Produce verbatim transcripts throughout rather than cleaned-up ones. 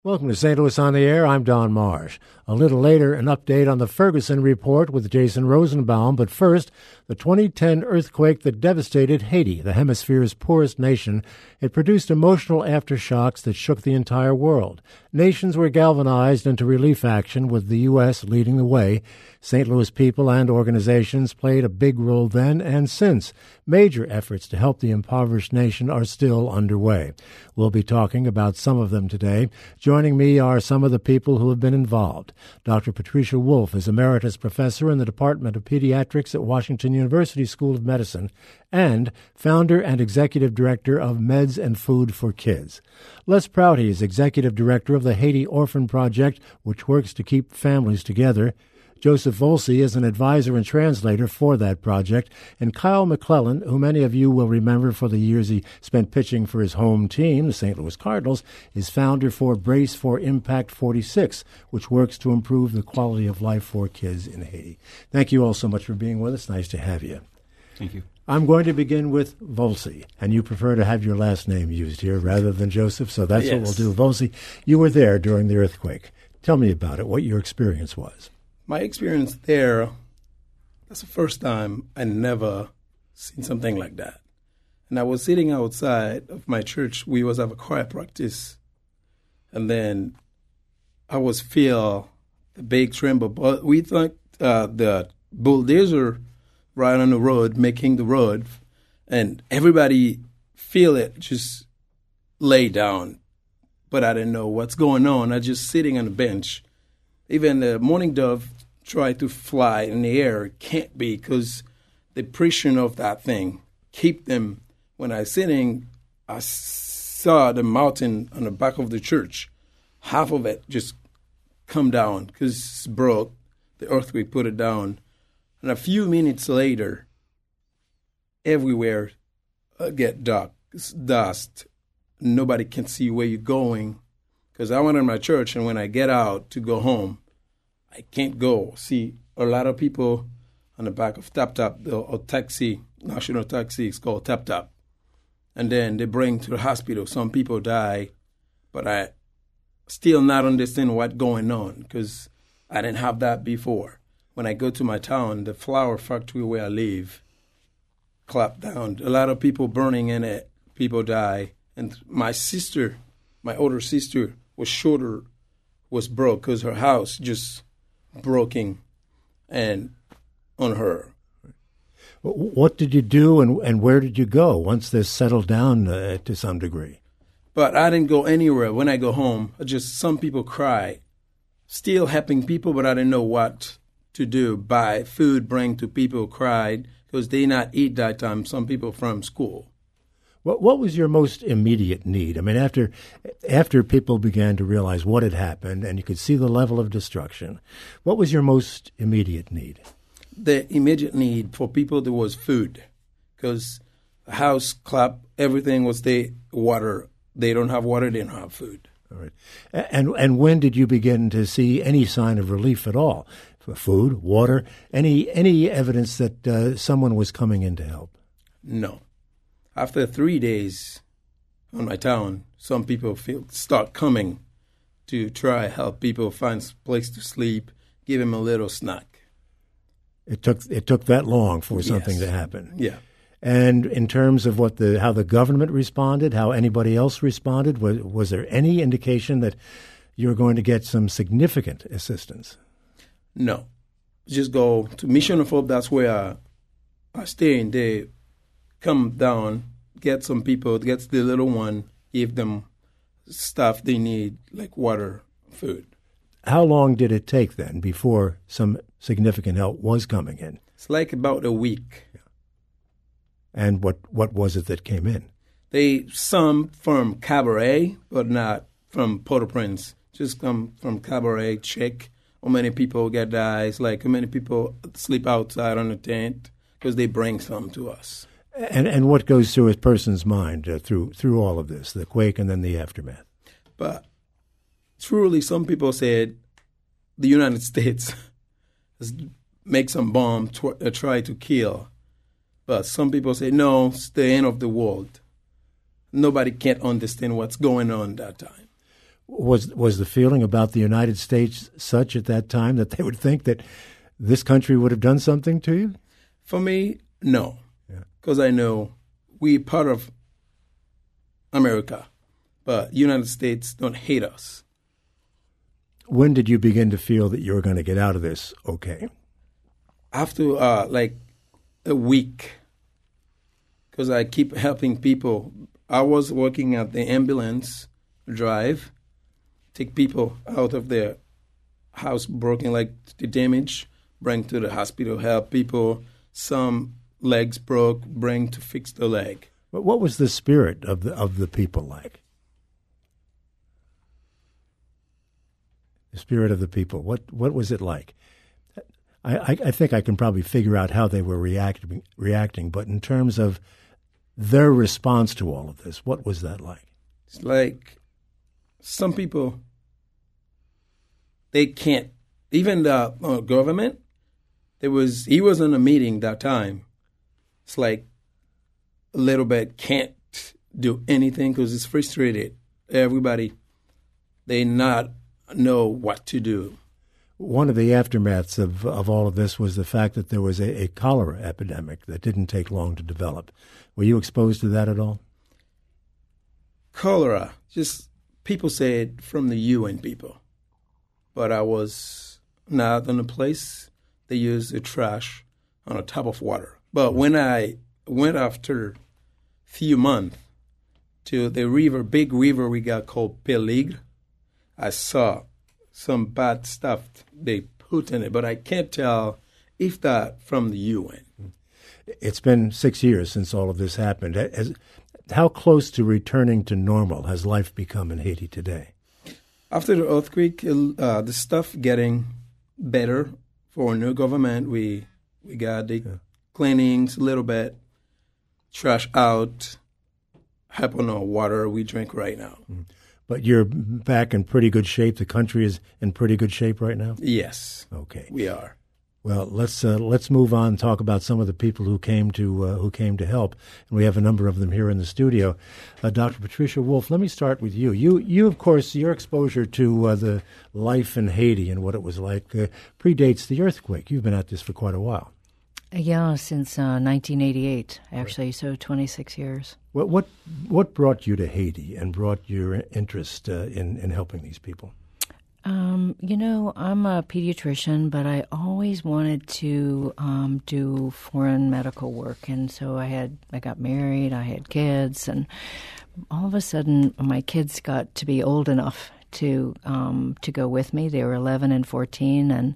Welcome to Saint Louis on the Air. I'm Don Marsh. A little later, an update on the Ferguson Report with Jason Rosenbaum. But first, the twenty ten earthquake that devastated Haiti, the hemisphere's poorest nation. It produced emotional aftershocks that shook the entire world. Nations were galvanized into relief action, with the U S leading the way. Saint Louis people and organizations played a big role then and since. Major efforts to help the impoverished nation are still underway. We'll be talking about some of them today. Joining me are some of the people who have been involved. Doctor Patricia Wolf is Emeritus Professor in the Department of Pediatrics at Washington University School of Medicine and founder and Executive Director of Meds and Food for Kids. Les Prouty is Executive Director of the Haiti Orphan Project, which works to keep families together. Joseph Volsi is an advisor and translator for that project, and Kyle McClellan, who many of you will remember for the years he spent pitching for his home team, the Saint Louis Cardinals, is founder for Brace for Impact forty-six, which works to improve the quality of life for kids in Haiti. Thank you all so much for being with us. Nice to have you. Thank you. I'm going to begin with Volsi, and you prefer to have your last name used here rather than Joseph, so that's yes. what we'll do. Volsi, you were there during the earthquake. Tell me about it, what your experience was. My experience there, that's the first time I never seen something like that. And I was sitting outside of my church. We was have a choir practice. And then I was feel the big tremble. But we thought uh, the bulldozer right on the road, making the road, and everybody feel it just lay down. But I didn't know what's going on. I was just sitting on the bench. Even the mourning dove tried to fly in the air. It can't be because the pressure of that thing keep them. When I was sitting, I saw the mountain on the back of the church. Half of it just come down because it's broke. The earthquake put it down. And a few minutes later, everywhere uh, get dark, it's dust. Nobody can see where you're going. Because I went in my church, and when I get out to go home, I can't go. See, a lot of people on the back of Tap Tap, or taxi, national taxi, it's called Tap Tap. And then they bring to the hospital. Some people die, but I still not understand what's going on because I didn't have that before. When I go to my town, the flour factory where I live, clapped down. A lot of people burning in it. People die. And my sister, my older sister, was shorter, was broke because her house just broken and on her. What did you do and, and where did you go once this settled down uh, to some degree? But I didn't go anywhere. When I go home, just some people cry. Still helping people, but I didn't know what to do. Buy food, bring to people, cried because they not eat that time. Some people from school. What what was your most immediate need? I mean, after after people began to realize what had happened and you could see the level of destruction, what was your most immediate need? The immediate need for people, there was food because the house clap, everything was the water. They don't have water, they don't have food. All right. And, and when did you begin to see any sign of relief at all? For food, water, any, any evidence that uh, someone was coming in to help? No. After three days on my town, some people feel, start coming to try help people find a place to sleep, give them a little snack. It took it took that long for something yes. to happen. Yeah. And in terms of what the how the government responded, how anybody else responded, was was there any indication that you were going to get some significant assistance? No. Just go to Mission of Hope. That's where I, I stay in there. Come down, get some people, get the little one, give them stuff they need, like water, food. How long did it take then before some significant help was coming in? It's like about a week. Yeah. And what, what was it that came in? They some from Cabaret, but not from Port-au-Prince. Just come from Cabaret, check how many people get dies, like how many people sleep outside on the tent, because they bring some to us. And and what goes through a person's mind uh, through through all of this, the quake and then the aftermath? But truly, some people said the United States has make some bomb to uh, try to kill. But some people say, no, it's the end of the world. Nobody can't understand what's going on that time. Was was the feeling about the United States such at that time that they would think that this country would have done something to you? For me, no. Because yeah. I know we're part of America, but United States don't hate us. When did you begin to feel that you were going to get out of this okay? After uh, like a week, because I keep helping people. I was working at the ambulance drive, take people out of their house broken, like the damage, bring to the hospital, help people. Some legs broke, bring to fix the leg. But what was the spirit of the of the people like? The spirit of the people. What what was it like? I, I, I think I can probably figure out how they were reacting reacting, but in terms of their response to all of this, what was that like? It's like some people, they can't, even the uh, government, there was, he was in a meeting that time. It's like a little bit can't do anything because it's frustrated. Everybody, they not know what to do. One of the aftermaths of, of all of this was the fact that there was a, a cholera epidemic that didn't take long to develop. Were you exposed to that at all? Cholera, just people say it from the U N people. But I was not in a place they use the trash on a top of water. But when I went after a few months to the river, big river we got called Peligre, I saw some bad stuff they put in it, but I can't tell if that from the U N. It's been six years since all of this happened. Has, how close to returning to normal has life become in Haiti today? After the earthquake, uh, the stuff getting better for a new government. We we got the yeah. cleanings a little bit, trash out, help on our water we drink right now. Mm. But you're back in pretty good shape. The country is in pretty good shape right now? Yes. Okay. We are. Well, let's uh, let's move on and talk about some of the people who came to uh, who came to help, and we have a number of them here in the studio. Uh, Doctor Patricia Wolf, let me start with you. You, you of course, your exposure to uh, the life in Haiti and what it was like uh, predates the earthquake. You've been at this for quite a while. Yeah, since uh, nineteen eighty-eight, actually, right. So twenty-six years. What what what brought you to Haiti and brought your interest uh, in in helping these people? Um, you know, I'm a pediatrician, but I always wanted to um, do foreign medical work, and so I had I got married, I had kids, and all of a sudden, my kids got to be old enough to um, to go with me. They were eleven and fourteen, and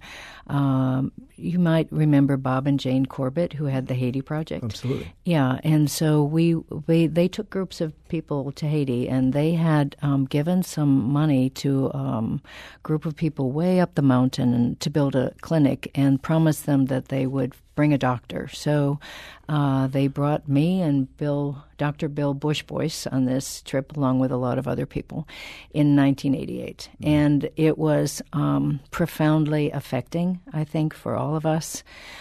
um, you might remember Bob and Jane Corbett, who had the Haiti Project. Absolutely. Yeah, and so we, we they took groups of people to Haiti, and they had um, given some money to a um, group of people way up the mountain and to build a clinic and promised them that they would bring a doctor. So uh, they brought me and Bill, Doctor Bill Bushboyce on this trip, along with a lot of other people, in nineteen eighty-eight. Mm-hmm. And it was um, profoundly affecting, I think, for all of us.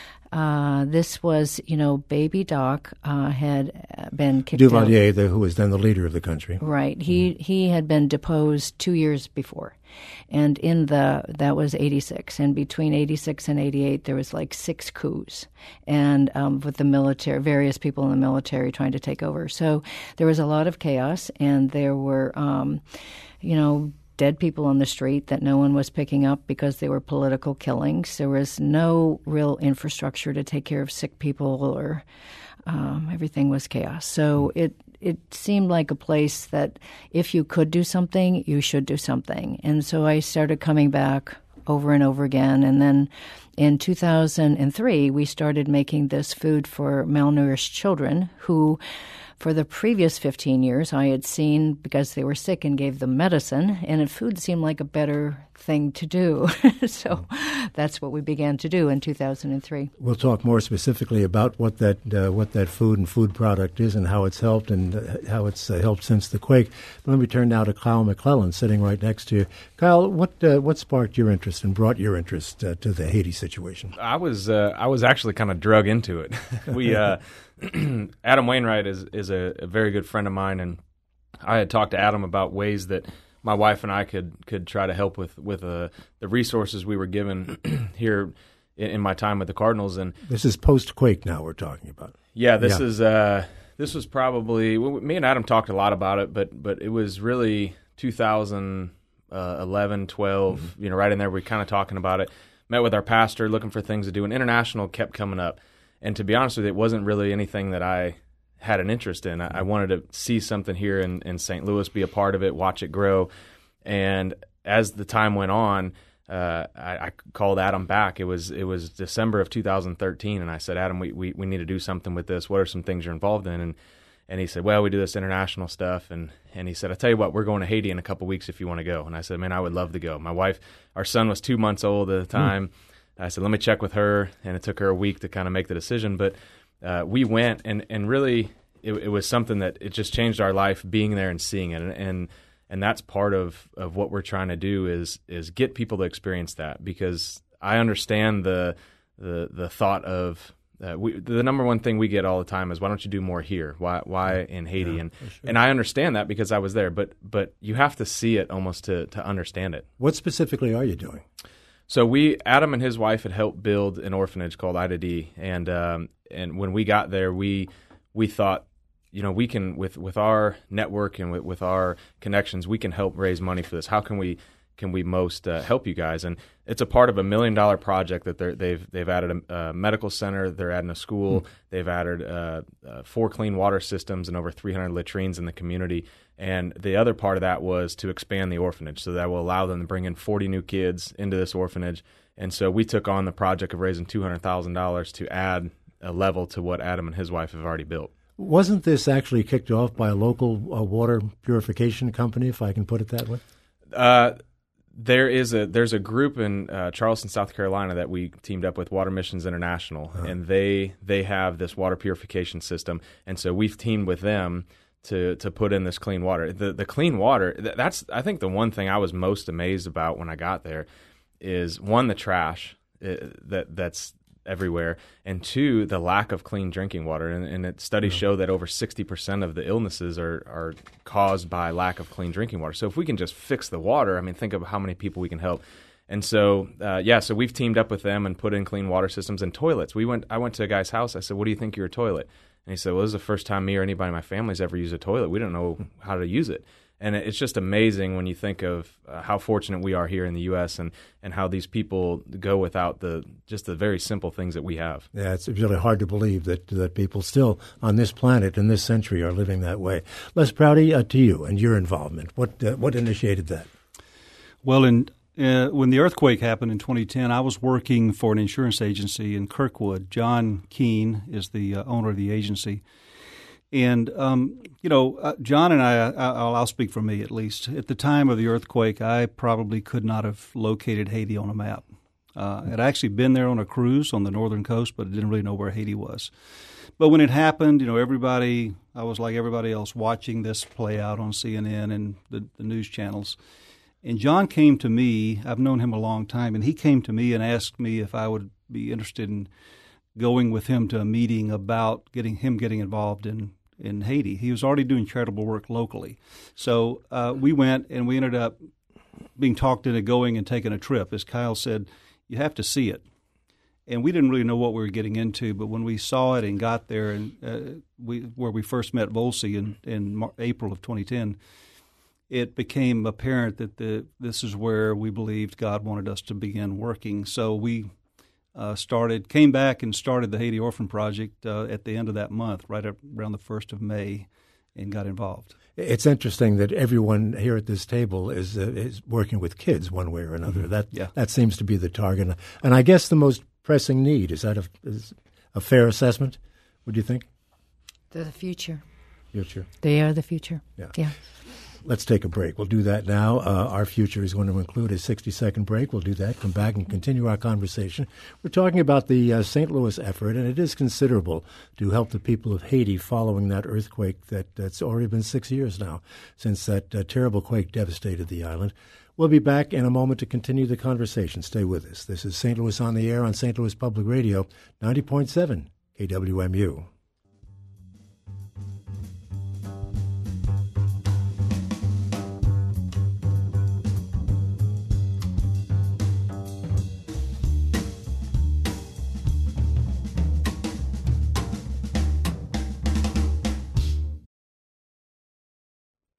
Uh, this was, you know, Baby Doc uh, had been kicked Duvalier, out. The, who was then the leader of the country. Right. He mm-hmm. he had been deposed two years before. And in the, that was eighty-six. And between eighty-six and eighty-eight, there was like six coups. And um, with the military, various people in the military trying to take over. So there was a lot of chaos, and there were, um, you know, dead people on the street that no one was picking up because they were political killings. There was no real infrastructure to take care of sick people, or um, everything was chaos. So it it seemed like a place that if you could do something, you should do something. And so I started coming back over and over again. And then in two thousand three, we started making this food for malnourished children who, for the previous fifteen years, I had seen because they were sick and gave them medicine, and food seemed like a better thing to do. So that's what we began to do in two thousand three. We'll talk more specifically about what that uh, what that food and food product is and how it's helped and uh, how it's uh, helped since the quake. But let me turn now to Kyle McClellan, sitting right next to you. Kyle, what uh, what sparked your interest and brought your interest uh, to the Haiti situation? I was uh, I was actually kind of drug into it. we. Uh, Adam Wainwright is is a, a very good friend of mine, and I had talked to Adam about ways that my wife and I could could try to help with with uh, the resources we were given here in, in my time with the Cardinals. And this is post-quake now we're talking about. Yeah, this yeah. is uh, this was probably well, me and Adam talked a lot about it, but but it was really two thousand eleven, twelve, mm-hmm. you know, right in there. We kind of talking about it. Met with our pastor, looking for things to do, and international kept coming up. And to be honest with you, it wasn't really anything that I had an interest in. I, I wanted to see something here in, in Saint Louis, be a part of it, watch it grow. And as the time went on, uh, I, I called Adam back. It was it was December of two thousand thirteen, and I said, Adam, we, we, we need to do something with this. What are some things you're involved in? And and he said, well, we do this international stuff. And, and he said, I tell you what, we're going to Haiti in a couple weeks if you want to go. And I said, man, I would love to go. My wife, our son was two months old at the time. Mm. I said, let me check with her. And it took her a week to kind of make the decision. But uh, we went, and, and really it, it was something that it just changed our life being there and seeing it. And and, and that's part of, of what we're trying to do is is get people to experience that, because I understand the the, the thought of, Uh, we, the number one thing we get all the time is, why don't you do more here? Why why in Haiti? Yeah, and sure. and I understand that because I was there, but but you have to see it almost to, to understand it. What specifically are you doing? So we, Adam and his wife had helped build an orphanage called Ida D, and um, and when we got there, we we thought, you know, we can, with, with our network and with, with our connections, we can help raise money for this. How can we can we most uh, help you guys? And it's a part of a million dollar project that they're, they've they've added a, a medical center, they're adding a school, mm. they've added uh, uh, four clean water systems and over three hundred latrines in the community. And the other part of that was to expand the orphanage, so that will allow them to bring in forty new kids into this orphanage. And so we took on the project of raising two hundred thousand dollars to add a level to what Adam and his wife have already built. Wasn't this actually kicked off by a local uh, water purification company, if I can put it that way? Uh, there is a there's a group in uh, Charleston, South Carolina that we teamed up with, Water Missions International, uh-huh. and they they have this water purification system, and so we've teamed with them to to put in this clean water. The the clean water, that's I think the one thing I was most amazed about when I got there is, one, the trash uh, that that's everywhere, and two, the lack of clean drinking water. And, and it, studies yeah. show that over sixty percent of the illnesses are, are caused by lack of clean drinking water. So if we can just fix the water, I mean, think of how many people we can help. And so, uh, yeah, so we've teamed up with them and put in clean water systems and toilets. We went. I went to a guy's house. I said, what do you think of your toilet? And he said, well, this is the first time me or anybody in my family's ever used a toilet. We don't know how to use it. And it's just amazing when you think of uh, how fortunate we are here in the U S and, and how these people go without the just the very simple things that we have. Yeah, it's really hard to believe that that people still on this planet in this century are living that way. Les Prouty, uh, to you and your involvement, what uh, what initiated that? Well, in uh, when the earthquake happened in twenty ten, I was working for an insurance agency in Kirkwood. John Keene is the uh, owner of the agency. And, um, you know, uh, John and I, I'll, I'll speak for me at least, at the time of the earthquake, I probably could not have located Haiti on a map. Uh, I'd actually been there on a cruise on the northern coast, but I didn't really know where Haiti was. But when it happened, you know, everybody, I was like everybody else watching this play out on C N N and the, the news channels. And John came to me, I've known him a long time, and he came to me and asked me if I would be interested in going with him to a meeting about getting him getting involved in in Haiti. He was already doing charitable work locally. So uh, we went, and we ended up being talked into going and taking a trip. As Kyle said, you have to see it. And we didn't really know what we were getting into, but when we saw it and got there, and uh, we where we first met Volsi in, in Mar- April of twenty ten, it became apparent that the this is where we believed God wanted us to begin working. So we Uh, started, came back and started the Haiti Orphan Project uh, at the end of that month, right up around the first of May, and got involved. It's interesting that everyone here at this table is uh, is working with kids one way or another. Mm-hmm. That yeah. that seems to be the target, and I guess the most pressing need. Is that a, is a fair assessment? Would you think? They're the future. Future. They are the future. Yeah. Yeah. Let's take a break. We'll do that now. Uh, our future is going to include a sixty-second break. We'll do that, come back, and continue our conversation. We're talking about the uh, Saint Louis effort, and it is considerable to help the people of Haiti following that earthquake that, that's already been six years now since that uh, terrible quake devastated the island. We'll be back in a moment to continue the conversation. Stay with us. This is Saint Louis on the Air on Saint Louis Public Radio, ninety point seven K W M U.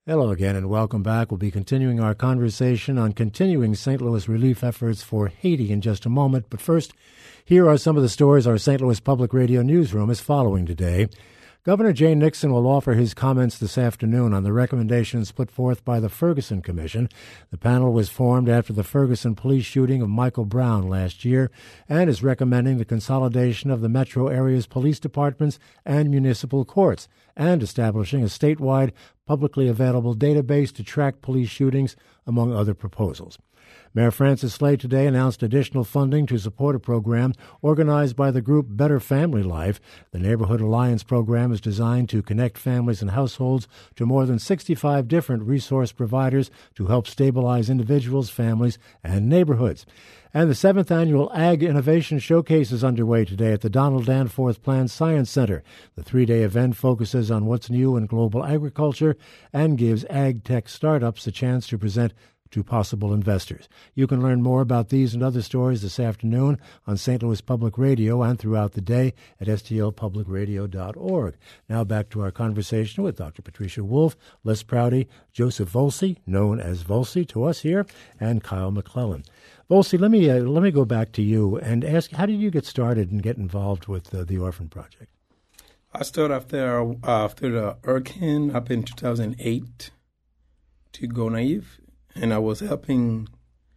Hello again and welcome back. We'll be continuing our conversation on continuing Saint Louis relief efforts for Haiti in just a moment. But first, here are some of the stories our Saint Louis Public Radio newsroom is following today. Governor Jay Nixon will offer his comments this afternoon on the recommendations put forth by the Ferguson Commission. The panel was formed after the Ferguson police shooting of Michael Brown last year and is recommending the consolidation of the metro area's police departments and municipal courts and establishing a statewide publicly available database to track police shootings, among other proposals. Mayor Francis Slade today announced additional funding to support a program organized by the group Better Family Life. The Neighborhood Alliance program is designed to connect families and households to more than sixty-five different resource providers to help stabilize individuals, families, and neighborhoods. And the seventh annual Ag Innovation Showcase is underway today at the Donald Danforth Plant Science Center. The three-day event focuses on what's new in global agriculture and gives ag tech startups a chance to present to possible investors. You can learn more about these and other stories this afternoon on Saint Louis Public Radio and throughout the day at S T L public radio dot org. Now back to our conversation with Doctor Patricia Wolf, Les Prouty, Joseph Volsi, known as Volsi to us here, and Kyle McClellan. Volsi, let me uh, let me go back to you and ask, how did you get started and get involved with uh, the Orphan Project? I started after uh, after the hurricane up in two thousand eight to go naive. And I was helping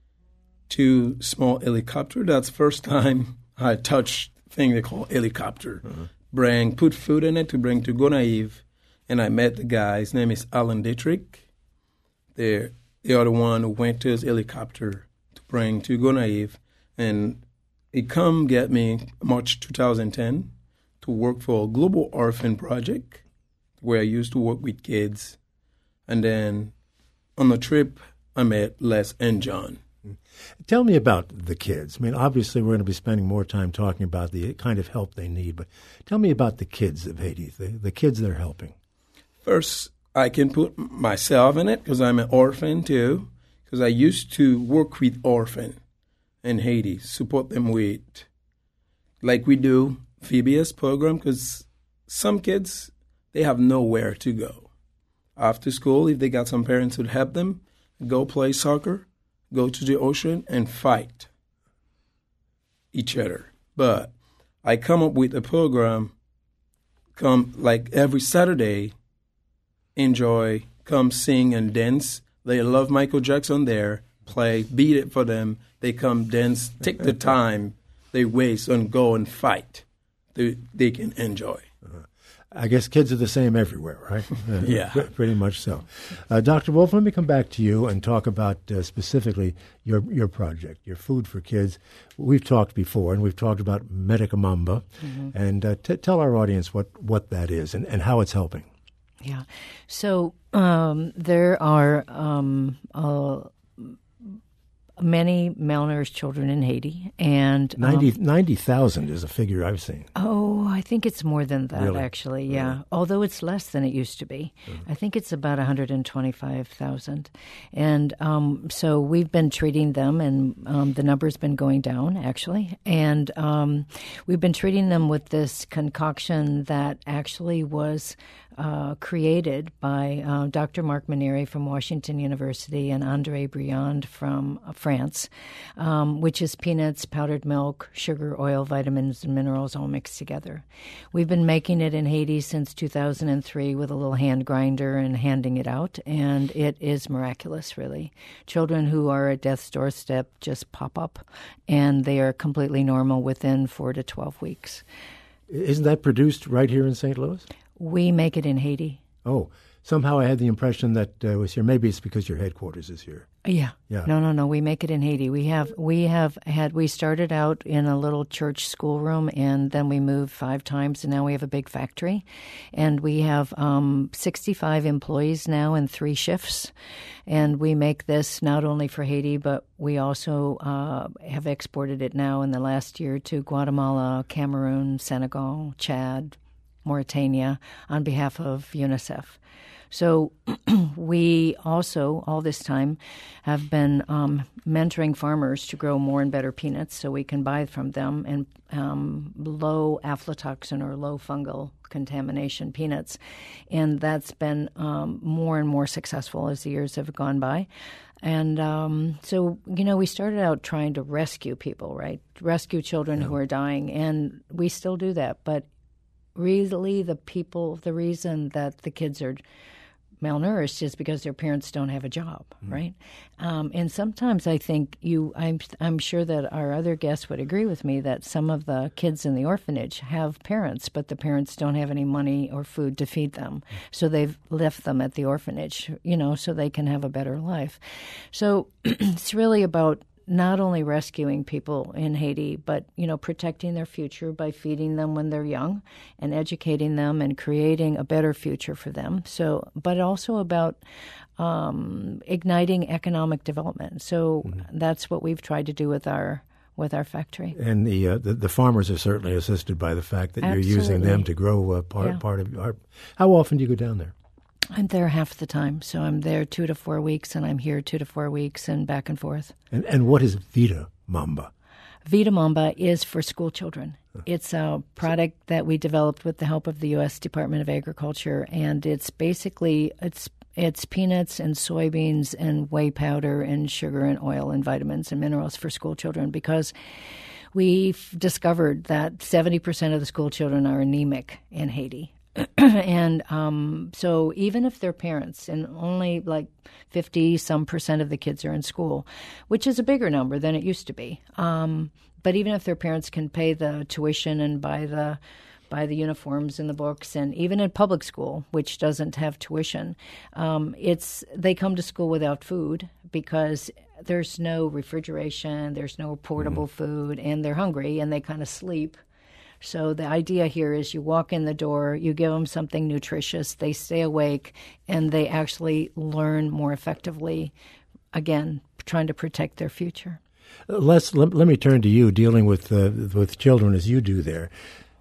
two small helicopter. That's the first time I touched thing they call helicopter. Uh-huh. Bring, put food in it to bring to Gonaive. And I met the guy. His name is Alan Dietrich. They're the other one who went to his helicopter to bring to Gonaive. And he come get me March two thousand ten to work for a Global Orphan Project where I used to work with kids. And then on the trip, I met Les and John. Tell me about the kids. I mean, obviously, we're going to be spending more time talking about the kind of help they need, but tell me about the kids of Haiti, the, the kids they're helping. First, I can put myself in it because I'm an orphan, too, because I used to work with orphans in Haiti, support them with, like we do, V B S program, because some kids, they have nowhere to go. After school, if they got some parents who'd help them, go play soccer, go to the ocean, and fight each other. But I come up with a program, come like every Saturday, enjoy, come sing and dance. They love Michael Jackson there, play, beat it for them. They come dance, take the time they waste and go and fight. They, they can enjoy. Uh-huh. I guess kids are the same everywhere, right? Uh, yeah. Pretty much so. Uh, Doctor Wolf, let me come back to you and talk about uh, specifically your your project, your Food for Kids. We've talked before, and we've talked about Medicamamba. Mm-hmm. And uh, t- tell our audience what, what that is and, and how it's helping. Yeah. So um, there are um, uh, many malnourished children in Haiti, and um, ninety ninety thousand is a figure I've seen. Oh, I think it's more than that, really? actually. Yeah, really? Although it's less than it used to be. Mm-hmm. I think it's about one hundred twenty-five thousand, and um, so we've been treating them, and um, the number's been going down actually, and um, we've been treating them with this concoction that actually was Uh, created by uh, Doctor Marc Manieri from Washington University and André Briand from uh, France, um, which is peanuts, powdered milk, sugar, oil, vitamins, and minerals all mixed together. We've been making it in Haiti since two thousand three with a little hand grinder and handing it out, and it is miraculous, really. Children who are at death's doorstep just pop up, and they are completely normal within four to twelve weeks. Isn't that produced right here in Saint Louis? We make it in Haiti. Oh, somehow I had the impression that uh, it was here. Maybe it's because your headquarters is here. Yeah. Yeah. No, no, no. We make it in Haiti. We have we have had we started out in a little church schoolroom, and then we moved five times, and now we have a big factory, and we have um, sixty-five employees now in three shifts, and we make this not only for Haiti, but we also uh, have exported it now in the last year to Guatemala, Cameroon, Senegal, Chad, Mauritania on behalf of UNICEF. So we also, all this time, have been um, mentoring farmers to grow more and better peanuts so we can buy from them in um, low aflatoxin or low fungal contamination peanuts. And that's been um, more and more successful as the years have gone by. And um, so, you know, we started out trying to rescue people, right? Rescue children yeah. who are dying. And we still do that. But really the people, the reason that the kids are malnourished is because their parents don't have a job, mm. right? Um, and sometimes I think you, I'm, I'm sure that our other guests would agree with me that some of the kids in the orphanage have parents, but the parents don't have any money or food to feed them. So they've left them at the orphanage, you know, so they can have a better life. So it's really about not only rescuing people in Haiti, but, you know, protecting their future by feeding them when they're young and educating them and creating a better future for them. So, but also about um, igniting economic development. So mm-hmm. that's what we've tried to do with our with our factory. And the uh, the, the farmers are certainly assisted by the fact that Absolutely. You're using them to grow uh, part yeah. part of our. How often do you go down there? I'm there half the time, so I'm there two to four weeks, and I'm here two to four weeks, and back and forth. And and what is Vida Mamba? Vida Mamba is for school children. It's a product that we developed with the help of the U S Department of Agriculture, and it's basically it's it's peanuts and soybeans and whey powder and sugar and oil and vitamins and minerals for school children because we've discovered that seventy percent of the school children are anemic in Haiti. And um, so even if they're parents, and only like fifty some percent of the kids are in school, which is a bigger number than it used to be. Um, but even if their parents can pay the tuition and buy the buy the uniforms and the books, and even in public school, which doesn't have tuition, um, it's they come to school without food because there's no refrigeration, there's no portable mm-hmm. food, and they're hungry and they kind of sleep. So the idea here is you walk in the door, you give them something nutritious, they stay awake, and they actually learn more effectively, again, trying to protect their future. Uh, Les, let, let me turn to you, dealing with uh, with children as you do there.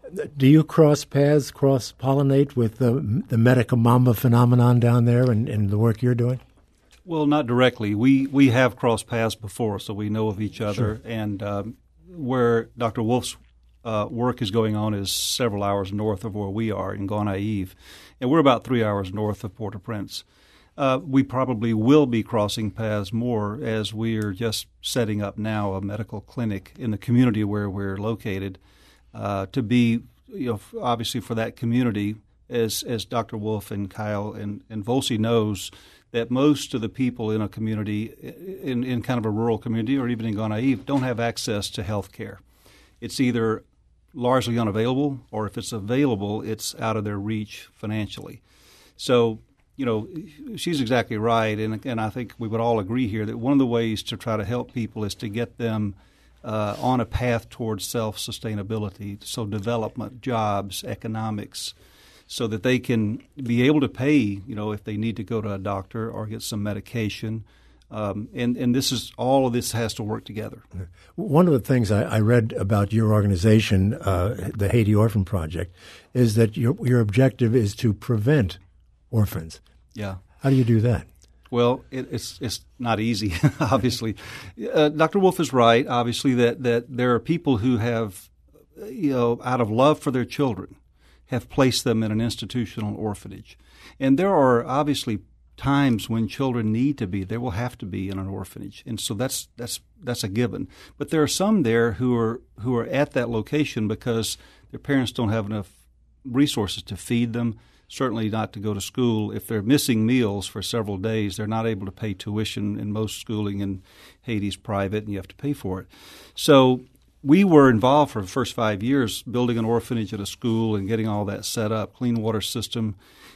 Do you cross paths, cross-pollinate with the, the Medica Mamba phenomenon down there and, and the work you're doing? Well, not directly. We, we have crossed paths before, so we know of each other. Sure. And um, where Doctor Wolf's Uh, work is going on is several hours north of where we are in Gonaïves, and we're about three hours north of Port-au-Prince. Uh, we probably will be crossing paths more as we are just setting up now a medical clinic in the community where we're located uh, to be, you know, obviously for that community, as as Doctor Wolf and Kyle and, and Volsi knows, that most of the people in a community, in, in kind of a rural community or even in Gonaïves, don't have access to health care. It's either largely unavailable, or if it's available, it's out of their reach financially. So, you know, she's exactly right, and, and I think we would all agree here that one of the ways to try to help people is to get them uh, on a path towards self-sustainability, so development, jobs, economics, so that they can be able to pay, you know, if they need to go to a doctor or get some medication. Um, and, and this is all of this has to work together. One of the things I, I read about your organization, uh, the Haiti Orphan Project, is that your your objective is to prevent orphans. Yeah. How do you do that? Well, it, it's it's not easy, obviously. Uh, Doctor Wolf is right, obviously, that, that there are people who have, you know, out of love for their children, have placed them in an institutional orphanage. And there are obviously times when children need to be, they will have to be in an orphanage, and so that's that's that's a given. But there are some there who are who are at that location because their parents don't have enough resources to feed them, certainly not to go to school. If they're missing meals for several days, they're not able to pay tuition, and most schooling in Haiti is private, and you have to pay for it. So we were involved for the first five years building an orphanage at a school and getting all that set up, clean water system.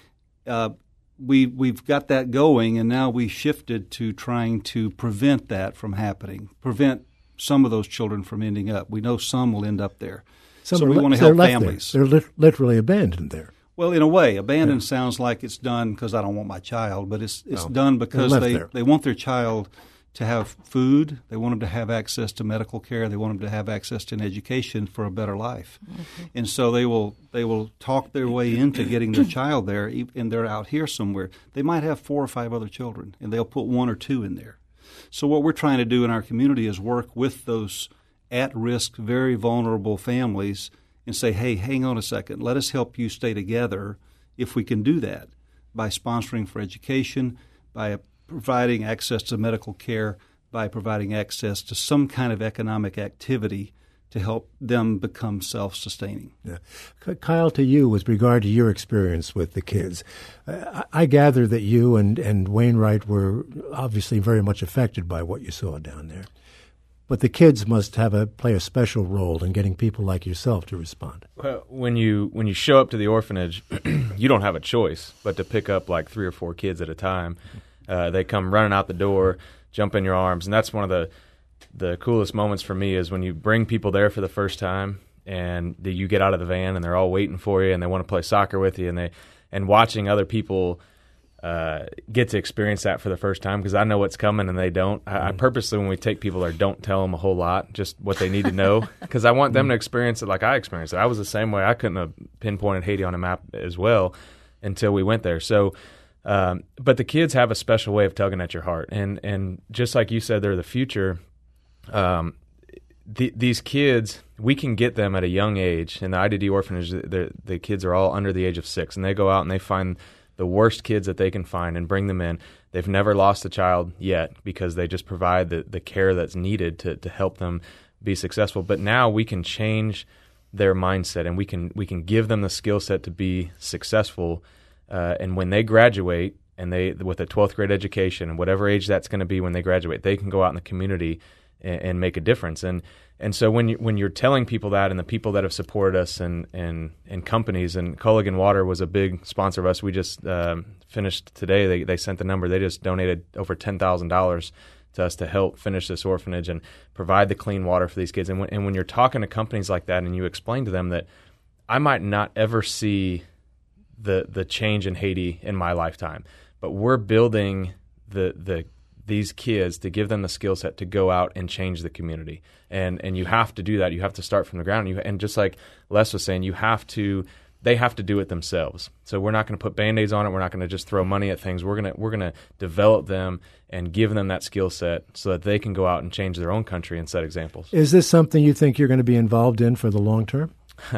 Uh, We, we've got that going, and now we shifted to trying to prevent that from happening, prevent some of those children from ending up. We know some will end up there. Some so we li- want to help left families. There. They're li- literally abandoned there. Well, in a way, abandoned yeah. sounds like it's done because I don't want my child, but it's it's no. done because they, there. they want their child to have food. They want them to have access to medical care. They want them to have access to an education for a better life. Mm-hmm. And so they will they will talk their way into getting their child there, and they're out here somewhere. They might have four or five other children, and they'll put one or two in there. So what we're trying to do in our community is work with those at-risk, very vulnerable families and say, hey, hang on a second, let us help you stay together if we can do that by sponsoring for education, by providing access to medical care, by providing access to some kind of economic activity to help them become self-sustaining. Yeah. Kyle, to you, with regard to your experience with the kids, I, I gather that you and, and Wainwright were obviously very much affected by what you saw down there. But the kids must have a play a special role in getting people like yourself to respond. Well, when you when you show up to the orphanage, you don't have a choice but to pick up like three or four kids at a time. Uh, they come running out the door, jump in your arms, and that's one of the the coolest moments for me is when you bring people there for the first time and the, you get out of the van and they're all waiting for you and they want to play soccer with you and they and watching other people uh, get to experience that for the first time because I know what's coming and they don't. I, I purposely, when we take people there, don't tell them a whole lot, just what they need to know because I want them to experience it like I experienced it. I was the same way. I couldn't have pinpointed Haiti on a map as well until we went there. So um, but the kids have a special way of tugging at your heart. And, and just like you said, they're the future. Um, the, these kids, we can get them at a young age. In the I D D orphanage, the, the kids are all under the age of six, and they go out and they find the worst kids that they can find and bring them in. They've never lost a child yet because they just provide the, the care that's needed to, to help them be successful. But now we can change their mindset, and we can we can give them the skill set to be successful. Uh, and when they graduate, and they with a twelfth grade education, and whatever age that's going to be when they graduate, they can go out in the community and, and make a difference. And and so when you when you're telling people that, and the people that have supported us, and and, and companies, and Culligan Water was a big sponsor of us. We just um, finished today. They they sent the number. They just donated over ten thousand dollars to us to help finish this orphanage and provide the clean water for these kids. And when, and when you're talking to companies like that, and you explain to them that I might not ever see the the change in Haiti in my lifetime, but we're building the the these kids to give them the skill set to go out and change the community. And and you have to do that. You have to start from the ground. You, and just like Les was saying, you have to they have to do it themselves. So we're not going to put Band-Aids on it. We're not going to just throw money at things. We're going to we're going to develop them and give them that skill set so that they can go out and change their own country and set examples. Is this something you think you're going to be involved in for the long term?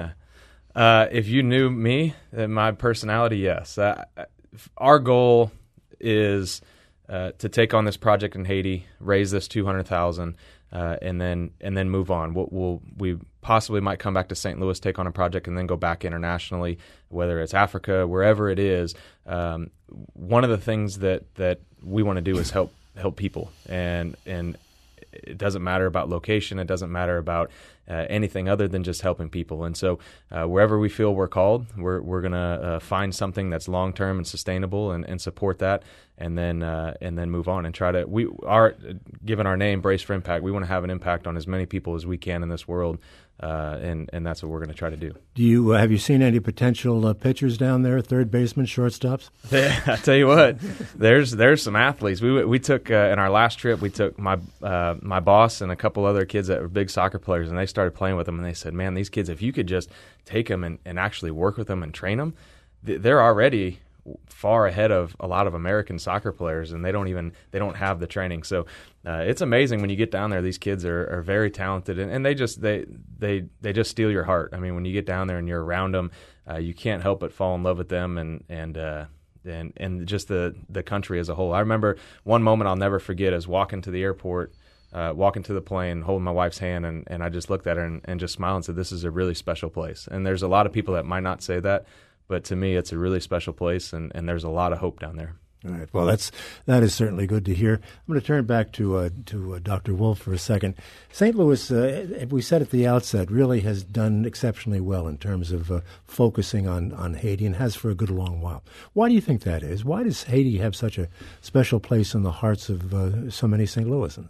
uh, if you knew me and my personality, yes. Uh, our goal is uh, to take on this project in Haiti, raise this two hundred thousand dollars, uh, and then and then move on. We'll, we'll we possibly might come back to Saint Louis, take on a project, and then go back internationally, whether it's Africa, wherever it is. Um, one of the things that, that we want to do is help help people, and and it doesn't matter about location. It doesn't matter about uh, anything other than just helping people. And so uh, wherever we feel we're called, we're we're going to uh, find something that's long-term and sustainable and, and support that, and then uh, and then move on and try to – we are given our name, Brace for Impact, we want to have an impact on as many people as we can in this world, uh, and, and that's what we're going to try to do. Do you uh, have you seen any potential uh, pitchers down there, third baseman, shortstops? I tell you what, there's there's some athletes. We we took uh, in our last trip. We took my uh, my boss and a couple other kids that were big soccer players, and they started playing with them. And they said, "Man, these kids, if you could just take them and, and actually work with them and train them, they're already far ahead of a lot of American soccer players, and they don't even they don't have the training." So uh, it's amazing when you get down there. These kids are, are very talented, and, and they just they they they just steal your heart. I mean, when you get down there and you're around them, uh, you can't help but fall in love with them, and and uh, and and just the the country as a whole. I remember one moment I'll never forget is walking to the airport. Uh, walking to the plane, holding my wife's hand, and, and I just looked at her and, and just smiled and said, "This is a really special place." And there's a lot of people that might not say that, but to me, it's a really special place, and, and there's a lot of hope down there. All right. Well, that's that is certainly good to hear. I'm going to turn back to uh, to uh, Doctor Wolf for a second. Saint Louis, uh, we said at the outset, really has done exceptionally well in terms of uh, focusing on, on Haiti, and has for a good long while. Why do you think that is? Why does Haiti have such a special place in the hearts of uh, so many Saint Louisans?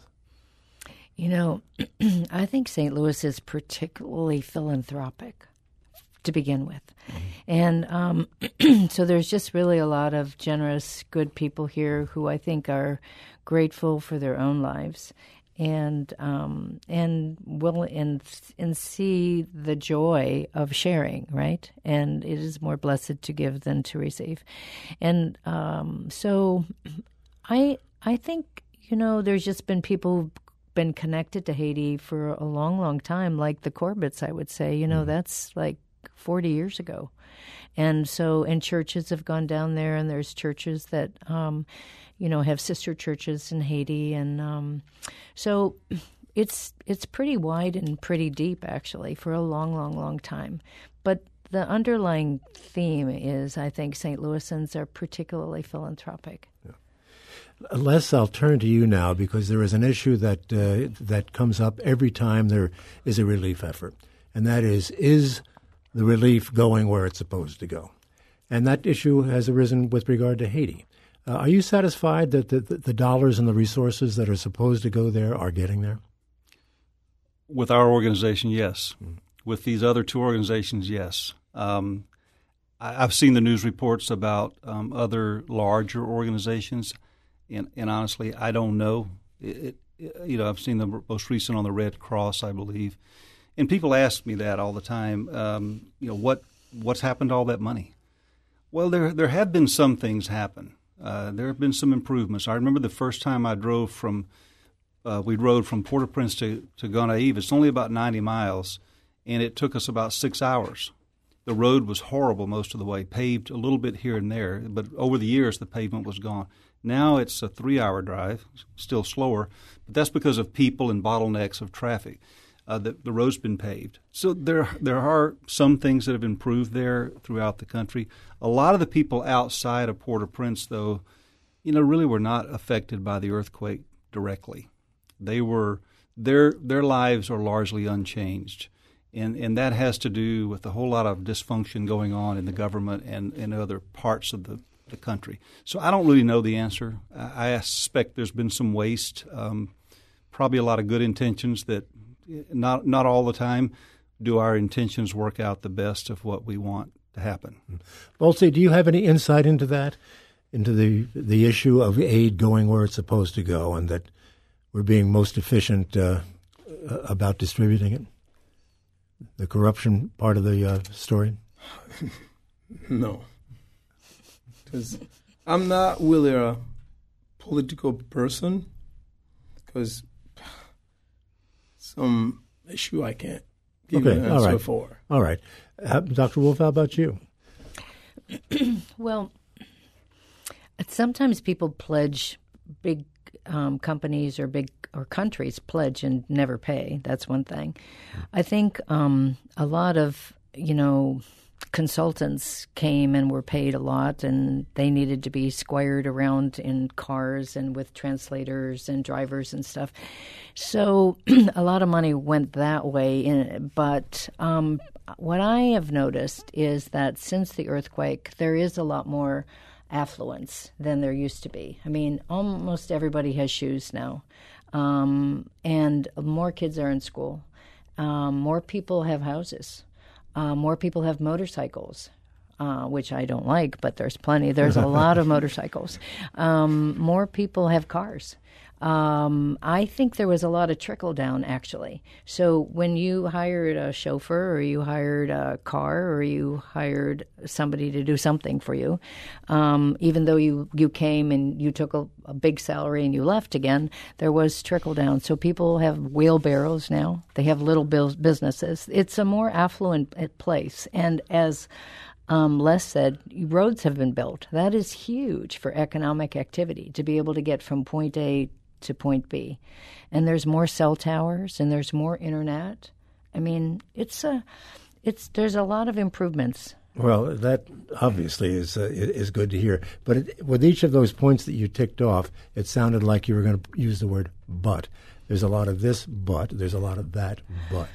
You know, I think Saint Louis is particularly philanthropic to begin with. Mm-hmm. And um, so there's just really a lot of generous, good people here who I think are grateful for their own lives and um, and will and, and see the joy of sharing, right? And it is more blessed to give than to receive. And um, so I I think, you know, there's just been people been connected to Haiti for a long, long time, like the Corbetts, I would say. You know, mm-hmm. that's like forty years ago. And so, and churches have gone down there, and there's churches that, um, you know, have sister churches in Haiti. And um, so it's it's pretty wide and pretty deep, actually, for a long, long, long time. But the underlying theme is, I think, Saint Louisans are particularly philanthropic. Yeah. Les, I'll turn to you now because there is an issue that uh, that comes up every time there is a relief effort, and that is, is the relief going where it's supposed to go? And that issue has arisen with regard to Haiti. Uh, are you satisfied that the, the, the dollars and the resources that are supposed to go there are getting there? With our organization, yes. Mm. With these other two organizations, yes. Um, I, I've seen the news reports about um, other larger organizations. And, and honestly, I don't know. It, it, you know, I've seen the most recent on the Red Cross, I believe, and people ask me that all the time. Um, you know, what what's happened to all that money? Well, there there have been some things happen. Uh, there have been some improvements. I remember the first time I drove from, uh, we rode from Port-au-Prince to to Gonaïves. It's only about ninety miles, and it took us about six hours. The road was horrible most of the way, paved a little bit here and there, but over the years the pavement was gone. Now it's a three-hour drive, still slower, but that's because of people and bottlenecks of traffic. Uh, the, the road's been paved. So there there are some things that have improved there throughout the country. A lot of the people outside of Port-au-Prince, though, you know, really were not affected by the earthquake directly. They were their their lives are largely unchanged. And and that has to do with a whole lot of dysfunction going on in the government and in other parts of the the country. So I don't really know the answer. I, I suspect there's been some waste, um, probably a lot of good intentions that not not all the time do our intentions work out the best of what we want to happen. Volsi, do you have any insight into that, into the the issue of aid going where it's supposed to go and that we're being most efficient uh, about distributing it? The corruption part of the uh, story? No. Because I'm not really a political person, because some issue I can't give okay, an answer all right. for. All right. Uh, Doctor Wolf, how about you? Well, sometimes people pledge, big um, companies or big or countries pledge and never pay. That's one thing. I think um, a lot of, you know, consultants came and were paid a lot, and they needed to be squired around in cars and with translators and drivers and stuff. So a lot of money went that way. In, but um, what I have noticed is that since the earthquake, there is a lot more affluence than there used to be. I mean, almost everybody has shoes now, um, and more kids are in school. Um, more people have houses. Uh, more people have motorcycles, uh, which I don't like, but there's plenty. There's a lot of motorcycles. Um, more people have cars. Um, I think there was a lot of trickle down, actually. So when you hired a chauffeur or you hired a car or you hired somebody to do something for you, um, even though you, you came and you took a, a big salary and you left again, there was trickle down. So people have wheelbarrows now. They have little businesses. It's a more affluent place. And as Um, Les said, roads have been built. That is huge for economic activity, to be able to get from point A to point B. And there's more cell towers and there's more internet. I mean, it's a, it's there's a lot of improvements. Well, that obviously is uh, is good to hear. But it, with each of those points that you ticked off, it sounded like you were going to use the word but. There's a lot of this but. There's a lot of that but.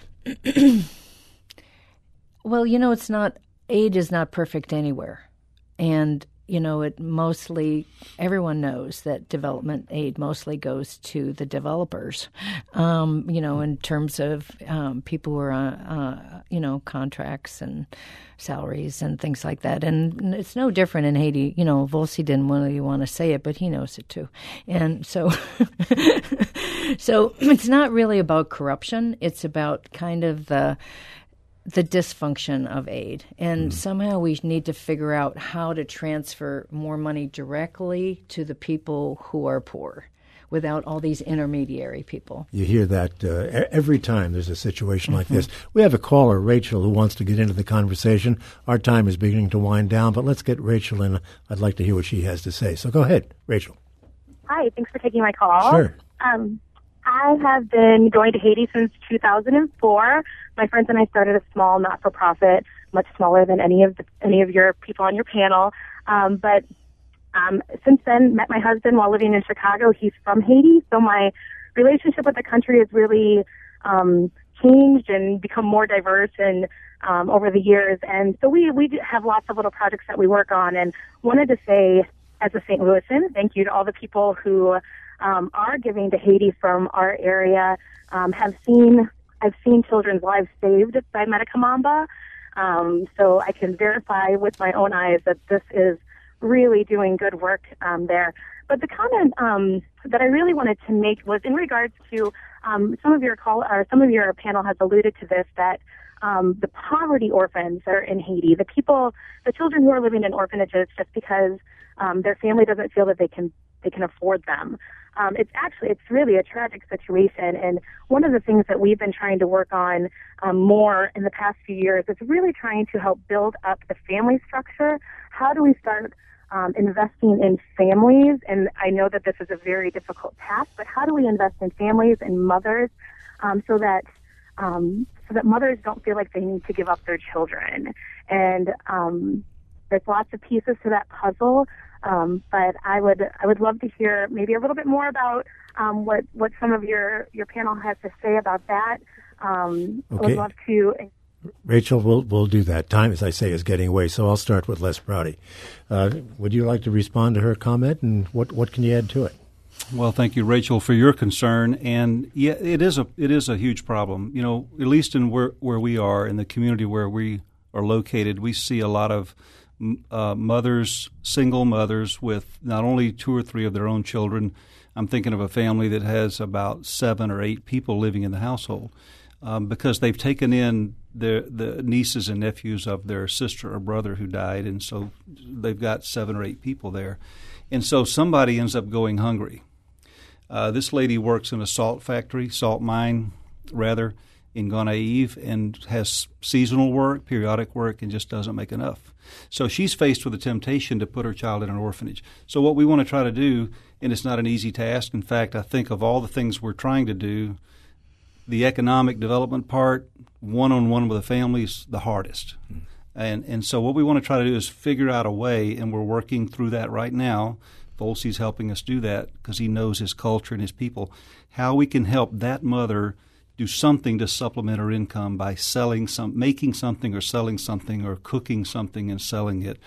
Well, you know, it's not, aid is not perfect anywhere. And, you know, it mostly, everyone knows that development aid mostly goes to the developers, um, you know, in terms of um, people who are on, uh, you know, contracts and salaries and things like that. And it's no different in Haiti. You know, Volsi didn't really want to say it, but he knows it too. And so, so it's not really about corruption. It's about kind of the the dysfunction of aid. And mm. somehow we need to figure out how to transfer more money directly to the people who are poor. without all these intermediary people. You hear that uh, every time there's a situation like this. We have a caller, Rachel, who wants to get into the conversation. Our time is beginning to wind down, but let's get Rachel in. I'd like to hear what she has to say. So go ahead, Rachel. Hi, thanks for taking my call. Sure. Um, I have been going to Haiti since two thousand four. My friends and I started a small not-for-profit, much smaller than any of the, any of your people on your panel. Um, but um, since then, met my husband while living in Chicago. He's from Haiti, so my relationship with the country has really um, changed and become more diverse and um, over the years. And so we we have lots of little projects that we work on. And wanted to say, as a Saint Louisan, thank you to all the people who um, are giving to Haiti from our area. Um, have seen I've seen children's lives saved by Medicamamba, um, so I can verify with my own eyes that this is really doing good work um, there. But the comment um, that I really wanted to make was in regards to um, some of your call or some of your panel has alluded to this, that um, the poverty orphans that are in Haiti, the people, the children who are living in orphanages just because um, their family doesn't feel that they can they can afford them. Um, it's actually, it's really a tragic situation. And one of the things that we've been trying to work on um, more in the past few years is really trying to help build up the family structure. How do we start um, investing in families? And I know that this is a very difficult task, but how do we invest in families and mothers um, so that um, so that mothers don't feel like they need to give up their children? And um, there's lots of pieces to that puzzle. Um, but I would I would love to hear maybe a little bit more about um, what what some of your, your panel has to say about that. Um, okay. I would love to. Rachel, we'll we'll do that. Time, as I say, is getting away, so I'll start with Les Prouty. Uh, would you like to respond to her comment, and what, what can you add to it? Well, thank you, Rachel, for your concern. And yeah, it is a it is a huge problem. You know, at least in where where we are in the community where we are located, we see a lot of Uh, mothers, single mothers with not only two or three of their own children. I'm thinking of a family that has about seven or eight people living in the household um, because they've taken in the, the nieces and nephews of their sister or brother who died, and so they've got seven or eight people there. And so somebody ends up going hungry. Uh, this lady works in a salt factory, salt mine, rather, in Gonaive, and has seasonal work, periodic work, and just doesn't make enough. So she's faced with the temptation to put her child in an orphanage. So what we want to try to do, and it's not an easy task. In fact, I think of all the things we're trying to do, the economic development part, one-on-one with a family, is the hardest. Mm. And and so what we want to try to do is figure out a way, and we're working through that right now. Volsey's helping us do that because he knows his culture and his people, how we can help that mother do something to supplement her income by selling some, making something or selling something, or cooking something and selling it,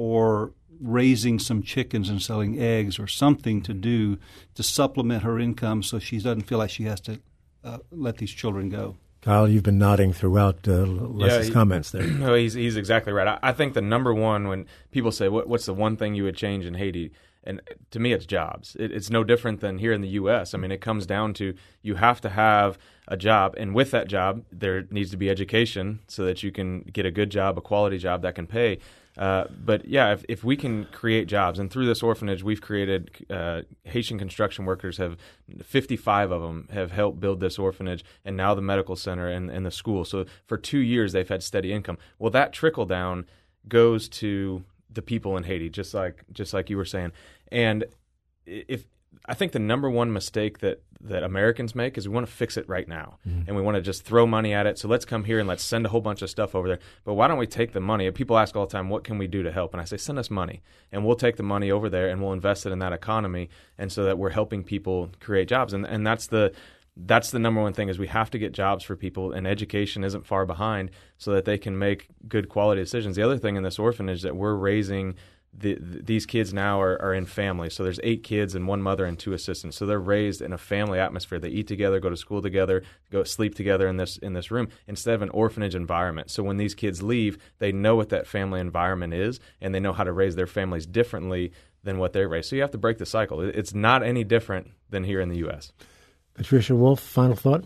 or raising some chickens and selling eggs, or something to do to supplement her income so she doesn't feel like she has to uh, let these children go. Kyle, you've been nodding throughout uh, Les's yeah, he, comments there. No, he's he's exactly right. I, I think the number one, when people say, what, what's the one thing you would change in Haiti? And to me, it's jobs. It, it's no different than here in the U S. I mean, it comes down to you have to have a job, and with that job, there needs to be education so that you can get a good job, a quality job that can pay. Uh, but yeah, if, if we can create jobs, and through this orphanage, we've created uh, Haitian construction workers have fifty-five of them have helped build this orphanage, and now the medical center and, and the school. So for two years, they've had steady income. Well, that trickle down goes to the people in Haiti, just like just like you were saying. And if I think the number one mistake that, that Americans make is we want to fix it right now. Mm-hmm. And we want to just throw money at it. So let's come here and let's send a whole bunch of stuff over there. But why don't we take the money? People ask all the time, what can we do to help? And I say, send us money. And we'll take the money over there and we'll invest it in that economy, and so that we're helping people create jobs. And and that's the that's the number one thing, is we have to get jobs for people, and education isn't far behind, so that they can make good quality decisions. The other thing in this orphanage that we're raising, The, the, these kids now are, are in families. So there's eight kids and one mother and two assistants. So they're raised in a family atmosphere. They eat together, go to school together, go sleep together in this in this room, instead of an orphanage environment. So when these kids leave, they know what that family environment is, and they know how to raise their families differently than what they're raised. So you have to break the cycle. It's not any different than here in the U S. Patricia Wolf, final thought?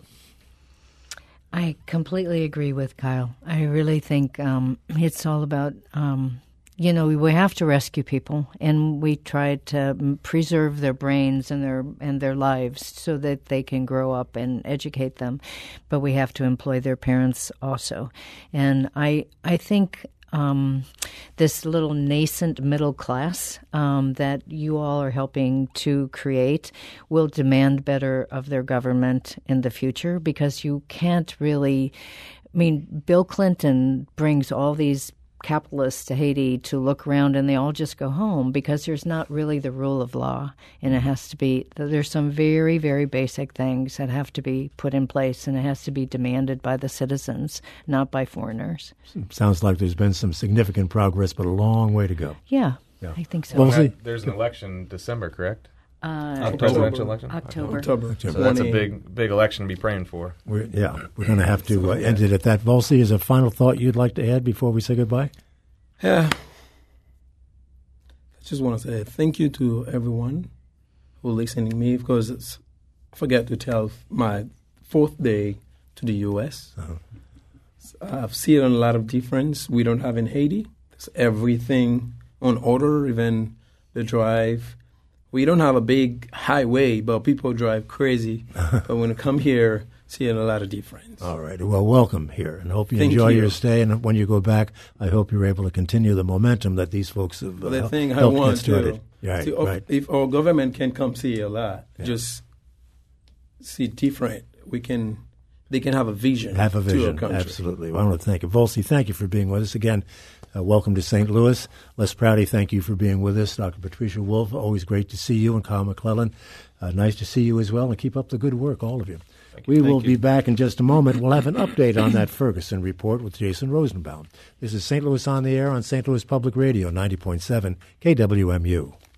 I completely agree with Kyle. I really think um, it's all about um, you know, we have to rescue people, and we try to preserve their brains and their and their lives so that they can grow up and educate them. But we have to employ their parents also. And I I think um, this little nascent middle class um, that you all are helping to create will demand better of their government in the future, because you can't really. I mean, Bill Clinton brings all these capitalists to Haiti to look around, and they all just go home because there's not really the rule of law, and it has to be, there's some very, very basic things that have to be put in place, and it has to be demanded by the citizens, not by foreigners. Sounds like there's been some significant progress, but a long way to go. Yeah, yeah. I think so. Well, we'll see. There's an election December, correct? Uh, Presidential election? October. October. So that's a big, big election to be praying for. We're, yeah, we're going to have to uh, end it at that. Volsi, is there a final thought you'd like to add before we say goodbye? Yeah. I just want to say thank you to everyone who listening to me, because it's, I forget to tell my fourth day to the U S Uh-huh. I've seen a lot of difference we don't have in Haiti. There's everything on order, even the drive. We don't have a big highway, but people drive crazy. But when you come here, seeing a lot of difference. All right. Well, welcome here, and hope you Thank enjoy you. your stay. And when you go back, I hope you're able to continue the momentum that these folks have uh, The thing I helped want get started. to, Right, to right. if our government can come see a lot, Yeah. just see different. We can, they can have a vision. Have a to our vision, country. absolutely. Well, I want to thank you. Volsi, thank you for being with us again. Uh, welcome to Saint Louis. Les Prouty, thank you for being with us. Doctor Patricia Wolf, always great to see you. And Kyle McClellan, uh, nice to see you as well. And keep up the good work, all of you. Thank We you. will Thank be you. back in just a moment. We'll have an update on that Ferguson report with Jason Rosenbaum. This is Saint Louis on the Air on Saint Louis Public Radio, ninety point seven K W M U.